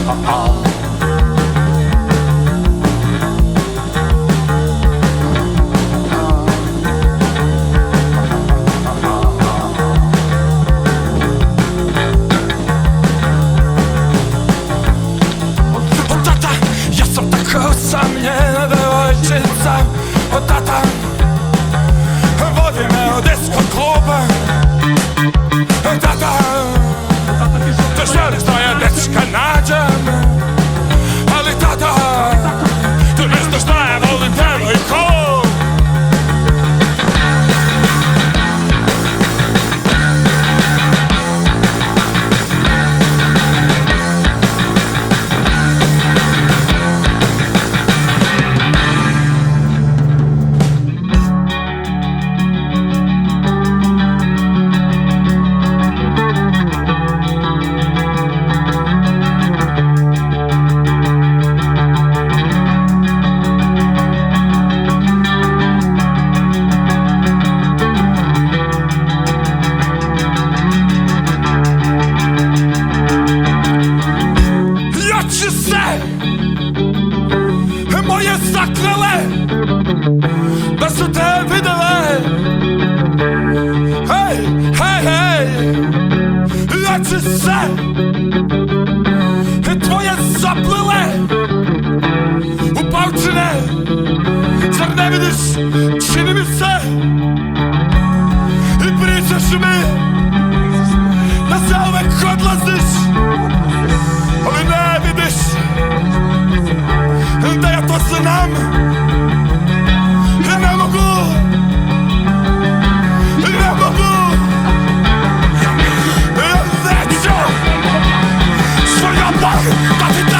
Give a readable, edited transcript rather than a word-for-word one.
Usamljena devojčica, o tata, vodi me u disko kluba. Tata, te želiš da ja dečka nađem, ali tata, ti ne znaš da ja volim devojku. Moje zaklele da su te videle. Hej, hej, hej, ja ću se tvoje zaplele u paučine. Zar ne vidiš, čini mi se, i pričaš mi da zauvek odlaziš, ali ne vidiš da ja to znam. Ne mogu, ne mogu, ja neću svoju ljubav da ti dam.